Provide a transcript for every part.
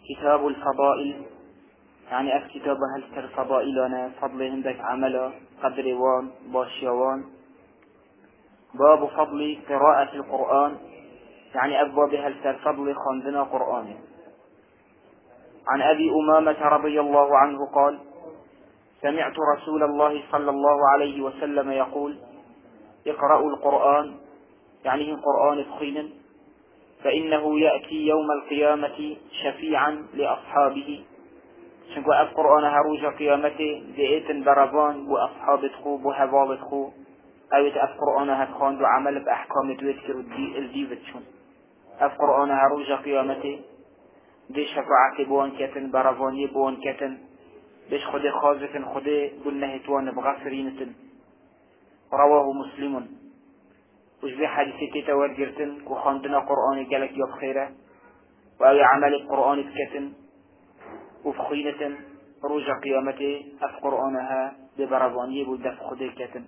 كتاب الفضائل، يعني أف كتاب هل تر فضائلنا فضل عندك عملا قدروان باشيوان. باب فضل قراءة القرآن، يعني أبواب هل تر فضل خندنا قرآن. عن أبي أمامة رضي الله عنه قال: سمعت رسول الله صلى الله عليه وسلم يقول: اقرأوا القرآن، يعني القرآن فخين، فإنه يأتي يوم القيامة شفيعا لأصحابه. شنكو أف قرآن هروج قيامته دئيتن بربان بو أصحاب تخو بو هبال تخو أويت أف قرآن هتخان دو عمل بأحكام دويتكر الديفت شون. أف قرآن هروج قيامته دي شفاعة بوان كتن برباني بوان كتن بيش خده خازفن خده بنه توان بغفرينتن. رواه مسلم. وجبي حديثي تتورجرتن كو خاندنا قرآن جلك يوب خيره وأوي عمل القرآن بكتن وفخينة روج قيامته أف قرآنها ببرباني بودف خده كتن.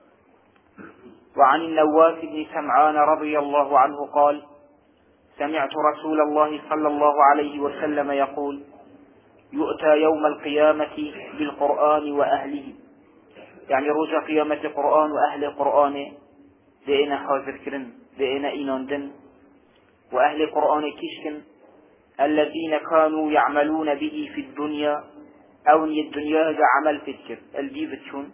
وعن النواس بن سمعان رضي الله عنه قال: سمعت رسول الله صلى الله عليه وسلم يقول: يؤتى يوم القيامة بالقرآن وأهله، يعني روج قيامة القرآن وأهل القرآن دينا حاضر كرن دينا إيناندن، وأهل القرآن كيشكن الذين كانوا يعملون به في الدنيا أو الدنيا عمل فكر الجيفتشون.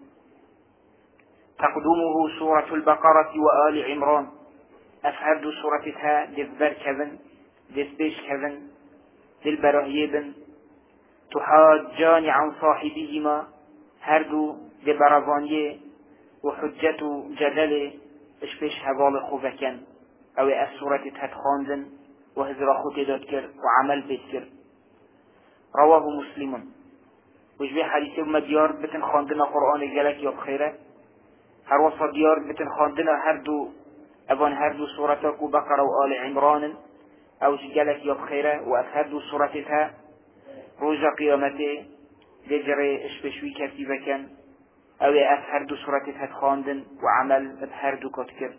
تقدمه سورة البقرة وآل عمران، أفهد سورتها دفبر كذن دفبش كذن دلبرهيبن، تحاجان عن صاحبهما هردو دبرزانيه وحجة جدل اشبش هبال خوفكن او السورة تتخاندن وهزر خوتي دادكر وعمل بيتكر. رواه مسلم. وجبي حديثي ومديار بتن خاندنا قرآن جلك يوب خيره هر وصا ديار بتن خاندنا هردو سورتك وبقرة وآل عمران او جلك يوب خيره وأفهردو سورتها روز قيامته دجري اشبشوي كتيبكن او أفهردو سورتها تخاندن وعمل أفهردو كتكر.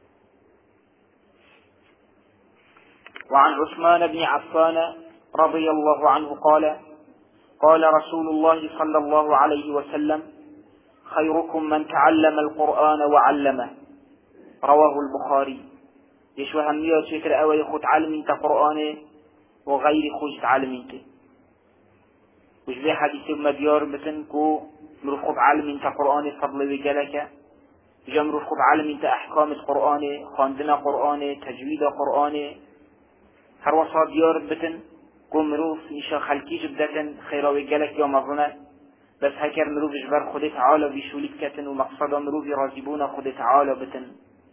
وعن عثمان بن عفان رضي الله عنه قال: قال رسول الله صلى الله عليه وسلم: خيركم من تعلم القرآن وعلمه. رواه البخاري. يشوى همية شكر أوي خد علم انت قرآن وغير خد علم انت. وشبه حديث مديار مثل كو مرفق علم انت قرآن فضل وجلك جا مرفق علم انت أحكام القرآن خاندنا قرآن تجويد قرآن هر وصا ديار بتن كو مروف نشا خلقي جبدة خيرا وجلك يوم الظنة بس هكر مروف جبر خد تعالى بشولك كتن ومقصد مروف راجبون خد تعالى بتن.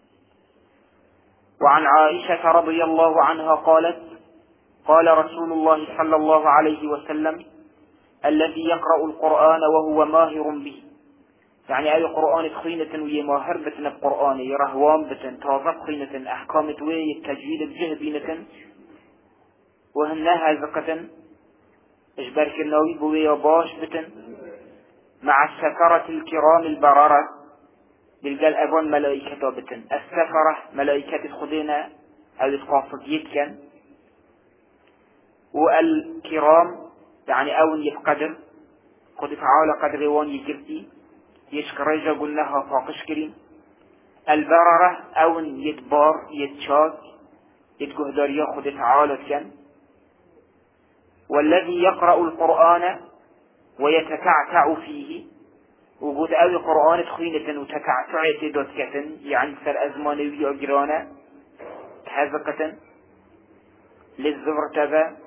وعن عائشة رضي الله عنها قالت: قال رسول الله صلى الله عليه وسلم: الذي يقرأ القرآن وهو ماهر به، يعني أي قرآن تخينة ويماهر بتن القرآن يرهوان بتن تاظب خينة أحكام توي التجويد بجهبينة وهنها زقة اجبارك النووي بوي باش بتن مع السفرة الكرام البررة بالقال أبون ملائكة بتن. السفرة ملائكة الخدينة أو القاصد يتكن، والكرام يعني أون يفقدر قد تعالى قدر وان يجرتي يشكريجا قلناها فاقشكرين. البررة أون يتبار يتشاك يتقهدر ياخد تعالى كان. والذي يقرأ القرآن ويتتعتع فيه، وجود أوي قرآن تخينة وتتعتع تدوت كتن يعني سر أزمانوية أجرانا تحذقة للزبرتبة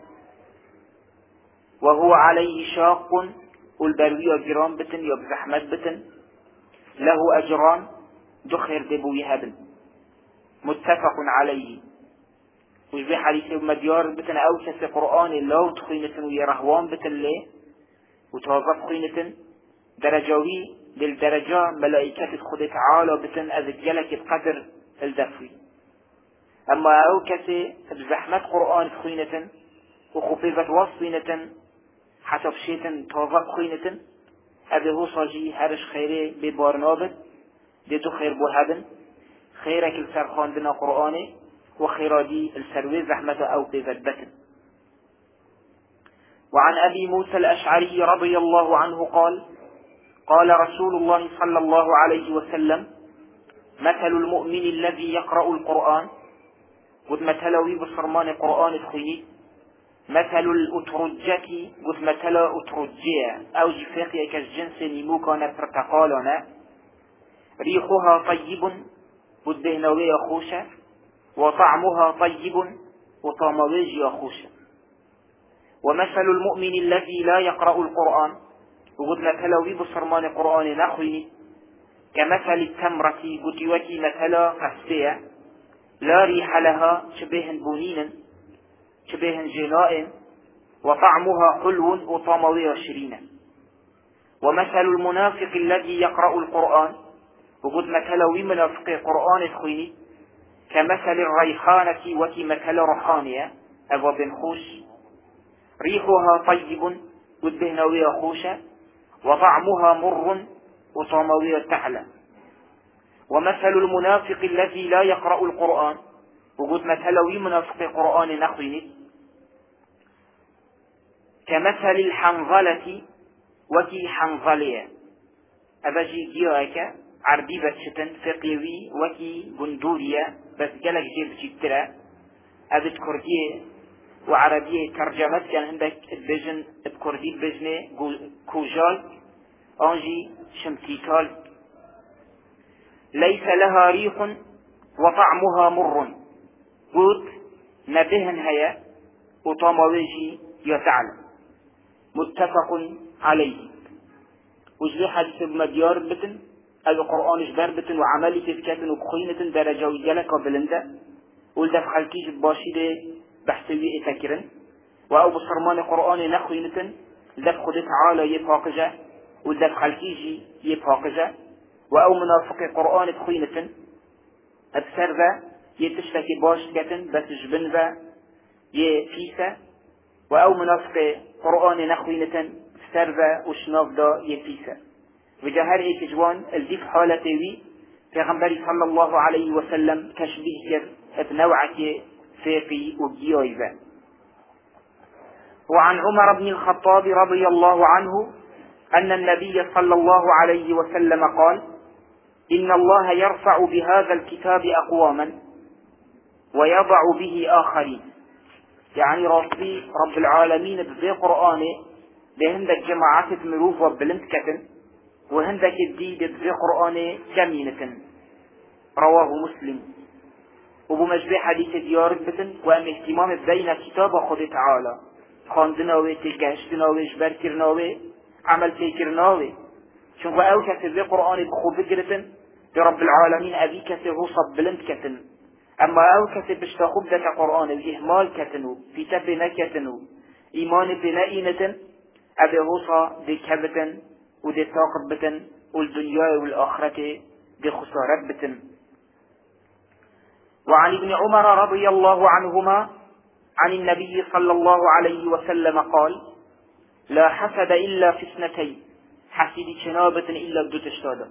وهو عليه شاق والبروية جرام بتن يب زحمت بتن له أجران دخر دبوي هبل متفق عليه. وجبي حديث مديار بتن أوسس قرآن الله تخينة ويرهوان بتن ليه وتوظف خينة درجوي للدرجة ملائكة خد تعالى بتن أذجلك بقدر الدفوي. أما أوكسي بزحمة قرآن خينة وخفيفة وصينة حسب شيطان توظف خينة هذا هو صاجي هرش خيري ببارنابت ديتو خير بوهبن خيرك السرخان بنا قرآني وخيرادي السروي زحمة أو بذبتن. وعن أبي موسى الأشعري رضي الله عنه قال قال رسول الله صلى الله عليه وسلم مثل المؤمن الذي يقرأ القرآن قد مثلوي بصرمان القرآن الخيي مثل الأترجة قد مثل أترجية أو جفاقية كالجنس نموكنا برتقالنا ريحها طيب قد بهنوي أخوشة وطعمها طيب وطعمويج أخوشة. ومثل المؤمن الذي لا يقرأ القرآن وقد مثلوي بصرمان القرآن نخوي كمثل التمرة قد يوتي مثل قسية لا ريح لها شبه بنين شبه جناء وطعمها حلو وطعموي شرين. ومثل المنافق الذي يقرأ القرآن وقد مثلوي منافق القرآن الخويني كمثل الريحانة وكي مثل رحانية أبو بن خوش ريحها طيب قد بهنوية خوشة وطعمها مر وطعموية تعلى. ومثل المنافق الذي لا يقرأ القرآن وقد مثلوي منافق القرآن نخويني كمثل الحنظلة وكي حنظلية أبجي جيوك عربي بتشتن فقيوي وكي بندورية بس جلك جيب جيبترا أبت كردية وعربية ترجمت كان عندك البجن بكردي بجنة كوجال أنجي شمتيتال ليس لها ريح وطعمها مر قد نبهن هيا وطعمويجي يتعلم. متفق عليه. وجري حديث بمديار بتن القرآن جبار بتن وعملي تفكاتن وبخينة درجة ويجالك وبلنده ولدف خلقيج باشيده بحثوي اتكرن وأو بصرمان القرآن نخوينة لدف خدت عالى يفاقجة ولدف خلقيجي يفاقجة وأو منافق القرآن بخينة أبسر ذا يتشتكي باش كتن بس جبن ذا يفيسة وأو منافق قرآن نخوينة أبسر ذا وشناف ذا يفيسة. وجهر هيك جوان الديف حالتي في غنبري صلى الله عليه وسلم كشبيه بنوعك فيقي وجيويبا. وعن عمر بن الخطاب رضي الله عنه أن النبي صلى الله عليه وسلم قال إن الله يرفع بهذا الكتاب أقواما ويضع به آخرين. يعني ربي رب العالمين بذي قرآنه بهندك جماعات مروف وبلنت كتن وهندك الدي بذي قرآنه جمينة. رواه مسلم. وبمجبع حديث ديار بتن وأم اهتمام بين كتاب خود تعالى خاندناوي تلقاشتناوي جبركرناوي عمل تيكرناوي شنك أو كتب قرآن بخوب جرتن برب العالمين أبي كتب صب بلند كتن أما أو كتب بشتاخوب ذاك قرآن الإهمال كتنو في تبنا كتنو إيمان بنائنة أبي غصة دي كبتن ودي تاقب بتن والدنيا والآخرة دي خسارات بتن. وعن ابن عمر رضي الله عنهما عن النبي صلى الله عليه وسلم قال لا حسد إلا في اثنتين حسد شنابة إلا بدو تشتادا.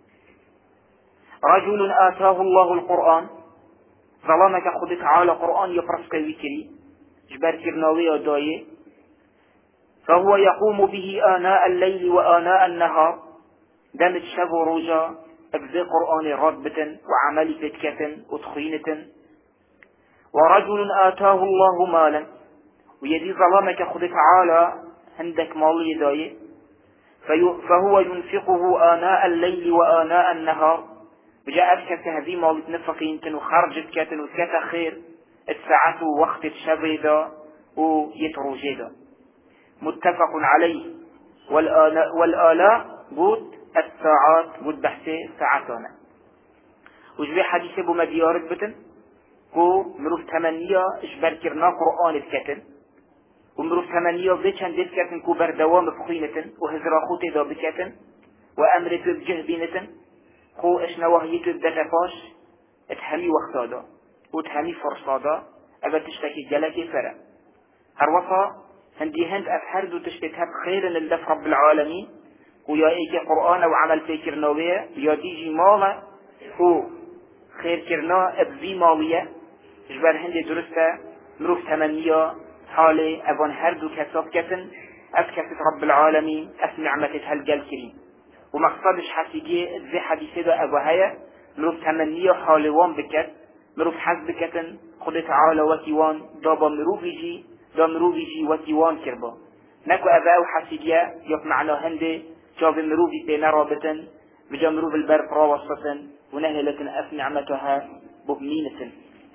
رجل آتاه الله القرآن ظلمك خدت على قرآن يفرسك ويكري جبر كرناوي دايه فهو يقوم به آناء الليل وآناء النهار دمت شب ورجا أبذي قرآن ربة وعمل فتكة وتخينة. ورجل آتاه الله مالا ويدي ظلمك خد تعالى عندك مال يدايه فهو ينفقه آناء الليل وآناء النهار وجاء أبكت هذه مال تنفقين وخرجت كاتن وكتا خير الساعة وقت الشبيدة ويتروجيدة. متفق عليه. والآلاء قد الساعات قد بحثي ساعتنا. وجبه حديث ابو مديار بتن كو مروف ثمانية اجبر كرنا قرآن الكتن ومروف ثمانية بيتشان ديت كتن كو بردوام بخينة وهزرا خوتي دا بكتن وأمرت بجهبينة خو اشنا وهيتو بدفاش اتهمي وقتادا وتهمي فرصادا أبا تشتكي جلكي فرع هروفا هندي هند أفحرد وتشتكي خيرا للدف رب العالمين ويا إيك قرآن وعمل في كرناوية يا ديجي ماما هو خير كرنا أبذي ماوية جبر هندي درسته مروف ثمانية حالي أبون هردو كسب كتن أسكت رب العالمين أسنعمة هالجل كريم ومقصدش حسيجي ذي حديث ده أبو هيا مروف تمنيه حالوان بكت مروف حزب كتن خد تعالى وكيوان دابا مروفيجي وكيوان كربا نكو أباو حسيجي يق معنا هندي جاب مروفي بين رابطن بجا مروف البرق راوسطن ونهلة أسنعمتها ببمينة.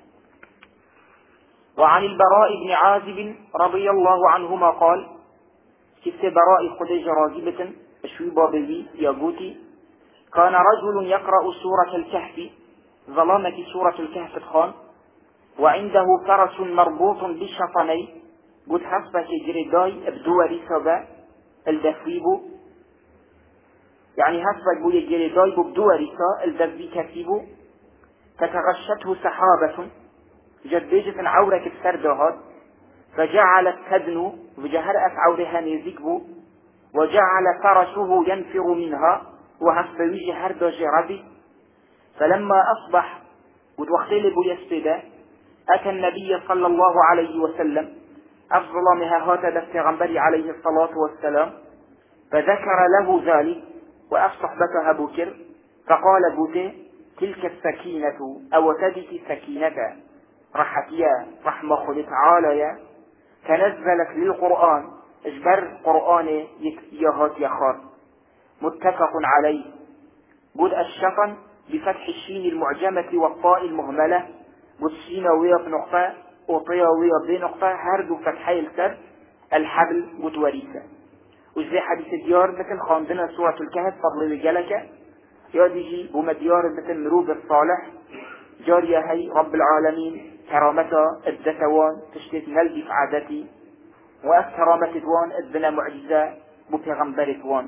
وعن البراء بن عازب رضي الله عنهما قال كفت براء خديج راجبة الشوي بابي ياغوتي كان رجل يقرأ سورة الكهف ظلامة سورة الكهف الخان وعنده فرس مربوط بالشطني قد حسبك جريداي ابدوري سبا الدفيبو يعني حسبك بوي جريداي ببدوري سا الدفي كثيبو فتغشته سحابة جدجة عورك السردهات فجعلت تدنو وجهرأت عورها نيزكبو وجعل فرسه ينفر منها وهفويج هرد جربي فلما أصبح وتوختلب يسبدا أتى النبي صلى الله عليه وسلم أفضل مها هات دفتغنبري عليه الصلاة والسلام فذكر له ذلك وأصحبتها بكر فقال بوته تلك السكينة أو تدك سكينة رحتيا رحمة خلت عاليا تنزلت للقرآن اجبر قرآن يهات يخار متفق عليه قد الشفن بفتح الشين المعجمة والطاء المهملة قد شين ويا بنقطة وطيا ويا بنقطة هردو فتحي السر الحبل قد وريسة وزي حديث الديار مثل خاندنا سورة الكهف فضل رجالك ياديجي بمديار مثل مروب الصالح جارية هي رب العالمين كرامته الدثوان تشتت نلبي في عادتي وأكرامة دوان أذن معجزة ببيغمبر دوان.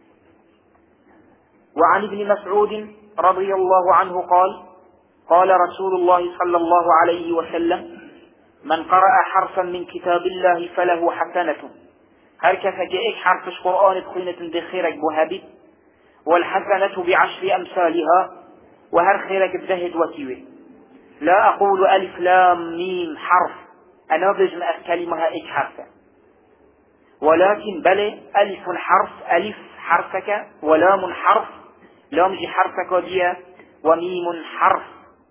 وعن ابن مسعود رضي الله عنه قال قال رسول الله صلى الله عليه وسلم من قرأ حرفا من كتاب الله فله حسنة هركف جائك حرف القرآن بخينة بخيرك بهابت والحسنة بعشر أمثالها وهر خيرك بذهد وكيوه لا أقول ألف لام ميم حرف أنا بجمع كلمها إك حرفا ولكن بل ألف حرف ألف حرفك ولام حرف لام جي حرفك ديا وميم حرف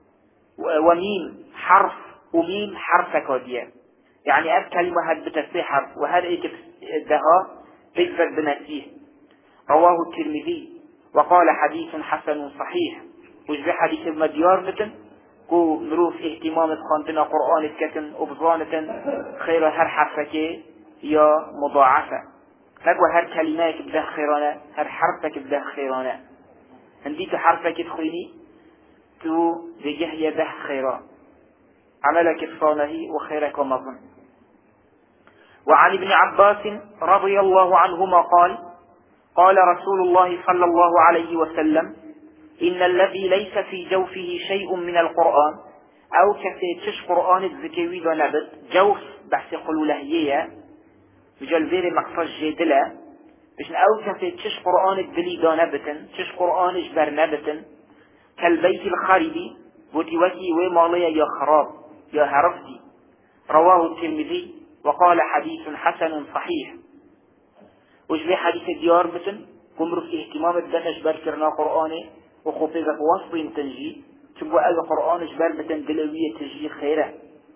وميم حرف وميم حرفك ديا يعني أب كلمة هاد بتسي حرف وهذا إيك دها تكفر بنفسه. رواه الترمذي وقال حديث حسن صحيح وجب حديث المديار بتن كو مروف اهتمام خاندنا قرآن الكتن وبظانة خير هر حرفك يا مضاعفة فقوى هر كلمات بده خيرانا هر حرفك بده خيرانا هنديك حرفك تخيني تو بجه يده خيرا عملك الصانه وخيرك ومظن. وعن ابن عباس رضي الله عنهما قال قال رسول الله صلى الله عليه وسلم إن الذي ليس في جوفه شيء من القرآن أو كثيرتش قرآن الزكوي ونبت جوف بحث قلولهية بجال فيري مقصد جدلة بشن أو كثيرتش قرآن الدلي دانبتن تش قرآن جبر نبتن كالبيت الخاربي وتوكي ومالية يا خراب يا هرفتي. رواه الترمذي وقال حديث حسن صحيح. وجبي حديث الديار بتن كمرو في اهتمام الدنش بركرنا قرآني وخفيزة وصف تنجي تبقى أي قرآن جبر بتن دلوية تنجي خيره.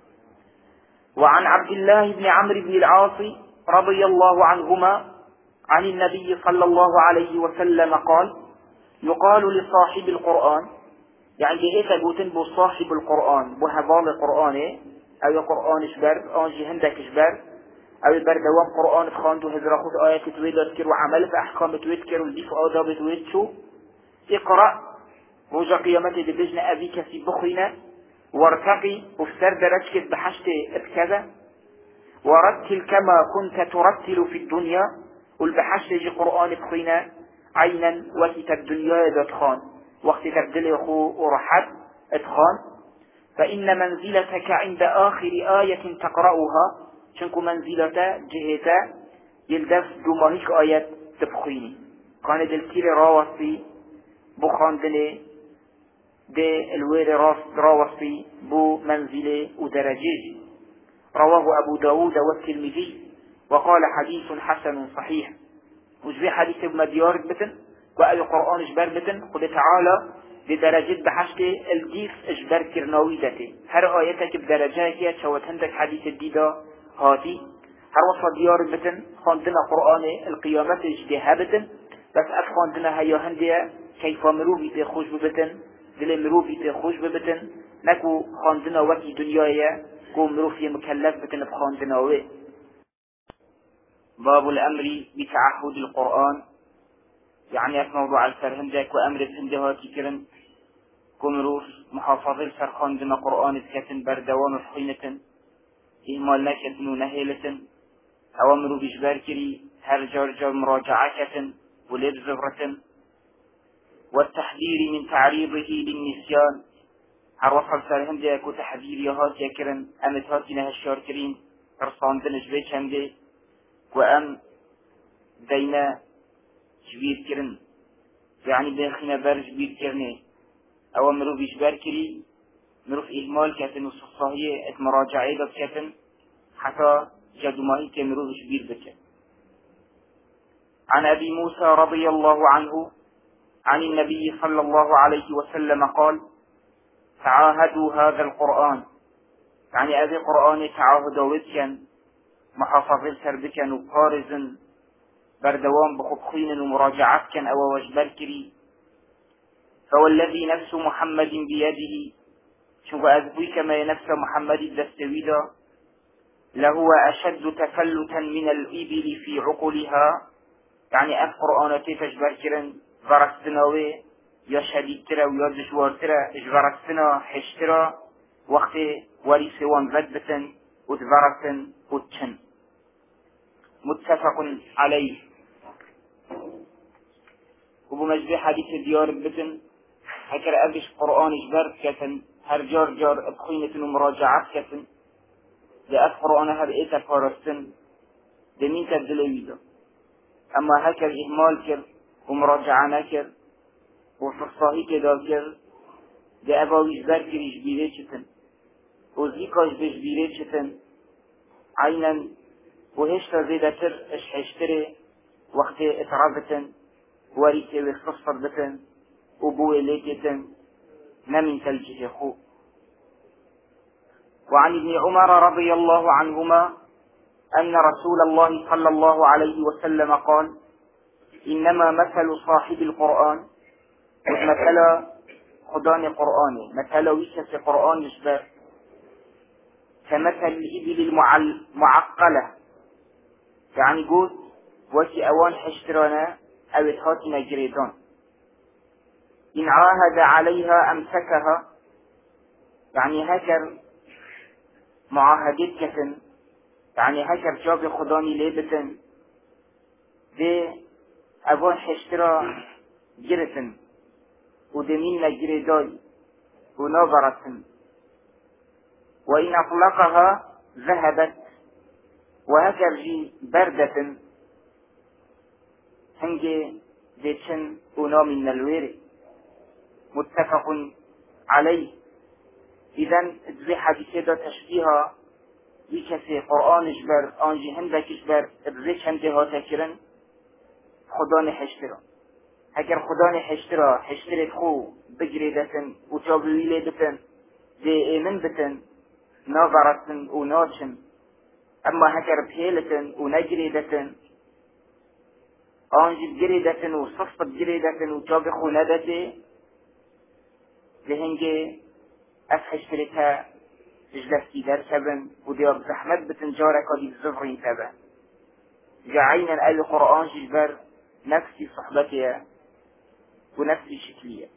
وعن عبد الله بن عمرو بن العاص رضي الله عنهما عن النبي صلى الله عليه وسلم قال يقال لصاحب القرآن يعني إيه تقولن بصاحب القرآن بهذال القرآن أو قرآن جبر أنجي هندك جبر أو البر دوام قرآن خاندو هزرا خود آيات تويد تذكر وعمل في أحكام تويذكر والديف آداب تويد شو اقرأ رجع قيامته بلجن أبيك في بخينا وارتقي وفتر درجك بحشت كذا ورتل كما كنت ترتل في الدنيا والبحشت جي قرآن بخينا عينا وقت الدنيا دتخان وقت تبدل أخو ورحد ادخان فإن منزلتك عند آخر آية تقرأها شنكو منزلتا جهتا يلدف دومانيك آيات تبخيني كان دلتير راوصي بخاندني دي الوير راوصي بو منزلي ودرجيجي. رواه أبو داود والترمذي وقال حديث حسن صحيح. وجبي حديث بمديار بتن وأي قرآن إجبار بتن قل تعالى بدرجة بحشك الديف إجبار كرناويدته هر آياتك بدرجاتك شوت هندك حديث الديدة هاتي هر وصل ديار بتن خاندنا قرآن القيامة اجتها بتن بس أفخاندنا هيا هندية كيف مروبي تخوش ببتن دل مروبي تخوش ببتن نكو خاندنا وكي دنيايا كو مروفي مكلف بتن بخاندنا وي. باب الأمر بتعهد القرآن يعني في موضوع الفرهم جاك وأمر بهندها كيكرن كمروف محافظة سرخان دنا قرآن كتن بردوان وحقينة إهمال نكتن ونهيلة أوامرو بجبار كري هر جار جار مراجعة كتن ولب زغرة والتحذير من تعريضه للنسيان هر وصل سرهم جاك وتحذير يهات يكرن أمت هاتنا هالشار كرين رصان دنج بيشن دي وأم دينا جبير كرن يعني بيخينا بار جبير كرني أو مروف إجبار كري مروف إهمال كتن وصصاهية اتمراجعي بس كتن حتى جدماهي كمروف جبير بك. عن أبي موسى رضي الله عنه عن النبي صلى الله عليه وسلم قال تعاهدوا هذا القرآن يعني أبي قرآن تعاهدوا وذكا محافظة سربكا وقارزا بردوان بخبخين ومراجعات كان أو وجبال كري فوالذي نفس محمد بيده شوف أذبوي كما نفس محمد الدستويدا لهو أشد تفلتا من الإبل في عقلها يعني القرآن تفجبر كرن غرستناوي يا شديد ترى ويا دشوار ترى إجغرستنا حشترا وقت وريسوان ذدبتن وتغرستن وتشن متفق عليه. وبمجد حديث ديار بتن هكذا أبش قرآن إجبار كتن هر جار جار أبخينة ومراجعات كتن لأف قرآن هر إيتا فارستن دمين تبدلويدا أما هكذا إهمال كر ومراجعانا كر وفرصاهي كدا كر لأباو إجبار كر إجبيري كتن وزيكاش بإجبيري كتن عينا وهشتا زيدا تر اشحشتري وقت اترابتن وريكي وخصفر بتن وبوي ليكتن نمن تلجه خو. وعن ابن عمر رضي الله عنهما أن رسول الله صلى الله عليه وسلم قال إنما مثل صاحب القرآن مثل خدان قرآني مثل ويكس قرآن جبار كمثل الإبل المعقلة يعني قول وكي أوان حشترانا أو اتهاتنا جريدان إن عاهد عليها أمسكها يعني هكر معاهدات كتن يعني هكر جاب خداني ليبتن دي أوان حشترا جرتن ودمين جريداي ونظرتن وإن أطلقها ذهبت وهكر جي بردة هنجي ديتشن ونوم من الويري متفق عليه. إذن ذي حديثة تشبيها يكسي قرآن جبر آنجي هندك جبر ذيش هندها تكرن خداني حشترا هكر خداني حشترا حشترت خو بجريدة وتابليلي بتن دي ايمن بتن نظرتن وناتشن أما هكر بهيلة ونجريدة آنجي بجريدة وصفت بجريدة وتابخو ندتي لهنجي أفحشترتها جلستي در سبن ودياب زحمت بتنجارك ودي بزفرين سبن جعينا الآل قرآن جبر نفسي صحبتها ونفسي شكلية.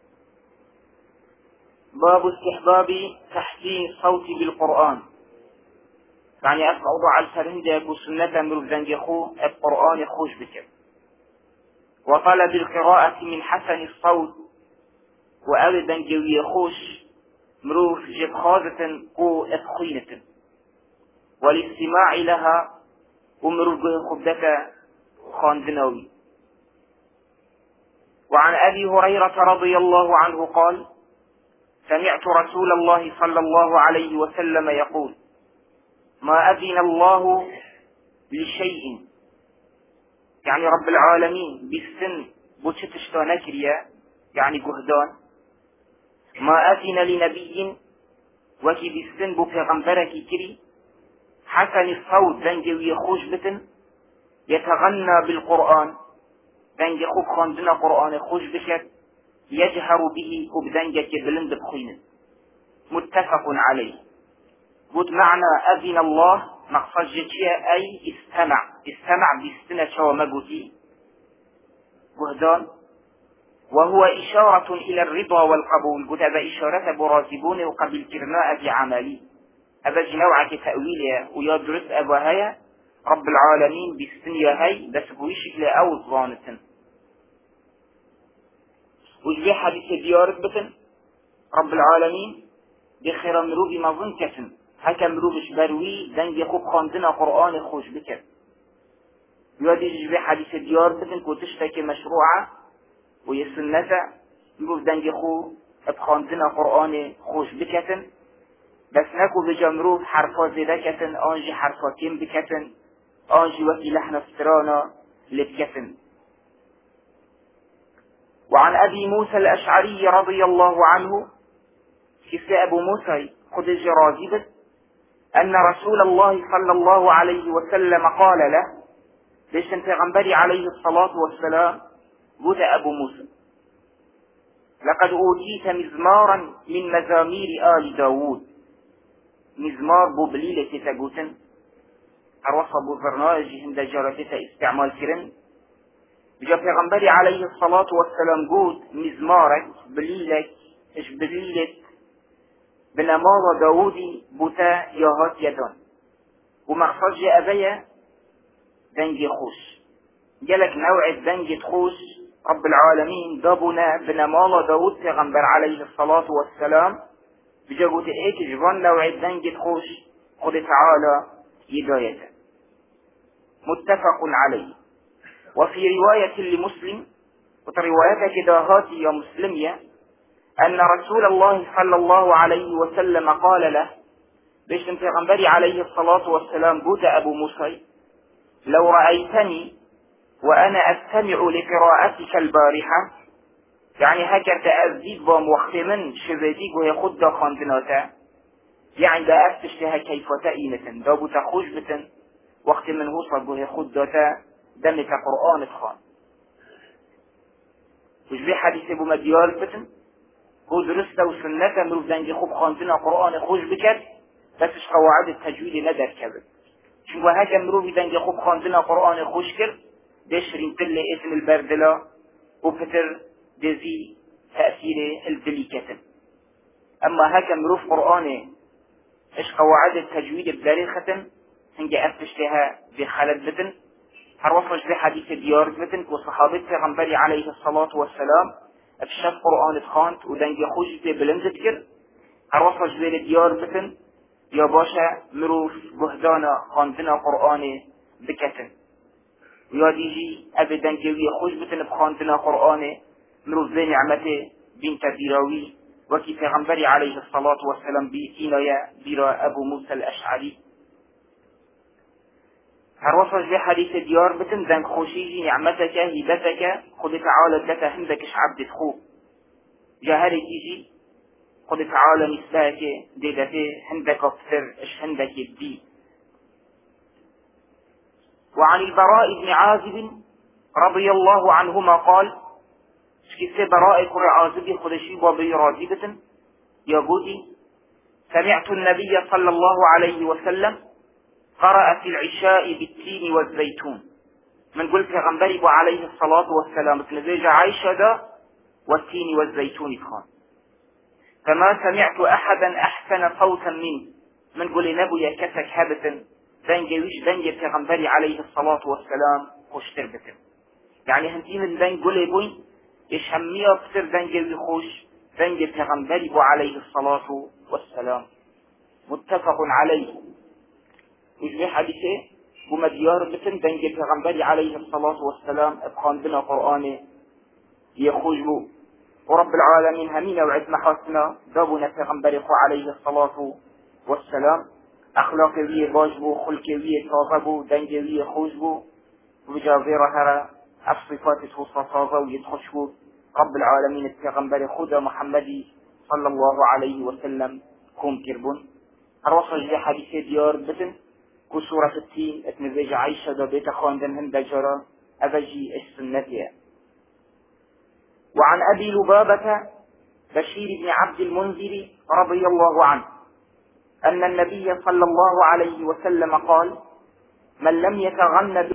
باب استحباب تحسين الصوت بالقرآن يعني أوضع الفرهندة بسنة مروف زنجخو القرآن خوش بك وطلب القراءة من حسن الصوت وأبدا جوية خوش مروف جب خاذة قو أفخينة والاستماع لها ومروف به خبدك خاندنوي. وعن أبي هريرة رضي الله عنه قال سمعت رسول الله صلى الله عليه وسلم يقول ما أذن الله لشيء يعني رب العالمين بالسن بوشتشتا نكريا يعني جهدان ما أذن لنبي وكي بالسن بفغمبرك كري حسن الصوت دنجي ويخوش بتن يتغنى بالقرآن دنجي خوب خاندنا قرآن خوش بكت يجهر به وبدنجة بلند بخين متفق عليه قلت معنى أذن الله مقصد جتشيا أي استمع بستنة شو مقوتي جهدان وهو إشارة إلى الرضا والقبول قلت هذا إشارة برازبون وقبل كرناء بعملي هذا جنوعك تأويلها ويدرس أبوهايا رب العالمين بستنية هاي بس بويشك لأوز ظانة وجبه حديث ديارك بتن رب العالمين بخير مروب مظن كتن هكا مروبش بروي دنجي خوب خاندنا قرآن خوش بكر يودي جبه حديث ديار بتن كوتشتك مشروعة ويسنة مروب دنجي خوب بخاندنا قرآن خوش بكتن بس نكو بجمروف حرفا زيدا كتن آنجي حرفا كم بكتن آنجي وكي لحن استرانا لبكتن. وعن أبي موسى الأشعري رضي الله عنه كيف أبو موسى خد الجرازيبت أن رسول الله صلى الله عليه وسلم قال له ليش انت غنبري عليه الصلاة والسلام قلت أبو موسى لقد أوتيت مزمارا من مزامير آل داود مزمار بوبليلة تتقوتن عروصة بوزرناج هند جارتها استعمال كرن بجا پیغمبری عليه الصلاة والسلام قود مزمارك بليلك اش بليلة بنماض داودي بوتا ياهات يدان ومقصد جاء بيا دنج خوش جالك نوع دنج خوش رب العالمين دابنا بنماض داود پیغمبر عليه الصلاة والسلام بجا قود ايك جبان نوع دنج خوش خد تعالى هدايته متفق عليه. وفي رواية لمسلم وتروايتك داهاتي يا مسلمية أن رسول الله صلى الله عليه وسلم قال له بيش انت غنبري عليه الصلاة والسلام قلت أبو موسى لو رأيتني وأنا أستمع لقراءتك البارحة يعني هكذا تأذيب وموخمن شباديك وهي خد خاندناتا يعني دا أفتشتها كيف تأينة دابو تخوش بتن وقت من وصل وهي خدتا دمك قرآن خان وجبه حديث ابو مديار بتن هو درسته وسنته مروف دنجي خوب خاندنا قرآن خوش بكت بسش قواعد التجويد ندر كبت شنو هكا مروف دنجي خوب خاندنا قرآن خوش كر دشرين تل اسم البردلا وفتر دزي تأثير الدلي كتن اما هكا مروف قرآن اش قواعد التجويد بتاريخة هنجي افتشتها بخلد بتن هروفش بحديث ديار بتن وصحابة پیغمبر عليه الصلاة والسلام افشاف قرآن خاند ودنجي خوش بلند تكر هروفش ديار بتن يا باشا مروف بهدانا خاندنا قرآن بكتن ويا ديجي ابي دنجي خوش بتن بخاندنا قرآن مروف بنعمته بنت ديراوي وكي پیغمبر عليه الصلاة والسلام بيتينا بيرا ابو موسى الاشعري هروصج بحديث ديار بتن دنك خوشيجي نعمتك هبتك خد تعالى لك هندكش عبد تخو جاهري تيجي خد تعالى نسلاك ديدته هندك افتر اش هندك الدي. وعن البراء بن عازب رضي الله عنهما قال شكي براء كر عازب خدشي وبي راجبة يقولي سمعت النبي صلى الله عليه وسلم قرأ في العشاء بالتين والزيتون من قلت غنبري عليه الصلاة والسلام تنزيج عيشة دا والتين والزيتون خان فما سمعت أحدا أحسن صوتا منه من قل نبو يكسك هبتا دنجويش دنجي غنبري عليه الصلاة والسلام خوش تربتا يعني هنتين من دنج قل يبوين يشمية بسر دنجي خوش دنجي غنبري عليه الصلاة والسلام متفق عليه. وجه حديثه ومديار بتن دنجي پیغمبر عليه الصلاة والسلام ابخان بنا قرآن يخوجوا ورب العالمين همين وعد محاسنا دابنا پیغمبر عليه الصلاة والسلام أخلاقي باش بو، خلقي تازه بو، دنجي خوش بو، وجازي هر الصفات توصفه ويدخش بو رب العالمين التغنبر خدا محمدي صلى الله عليه وسلم كوم كربون. الرسول جي حديث ديار بتن كو سورة التين اتنزيج عيشة دا بيت خواندن هند جرا أبجي السنة. وعن أبي لبابة بشير بن عبد المنذر رضي الله عنه أن النبي صلى الله عليه وسلم قال: من لم يتغن